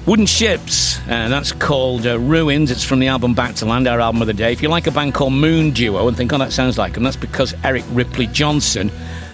Wooden Ships, that's called Ruins. It's from the album Back to Land, our album of the day. If you like a band called Moon Duo and think, oh, that sounds like them, that's because Eric Ripley Johnson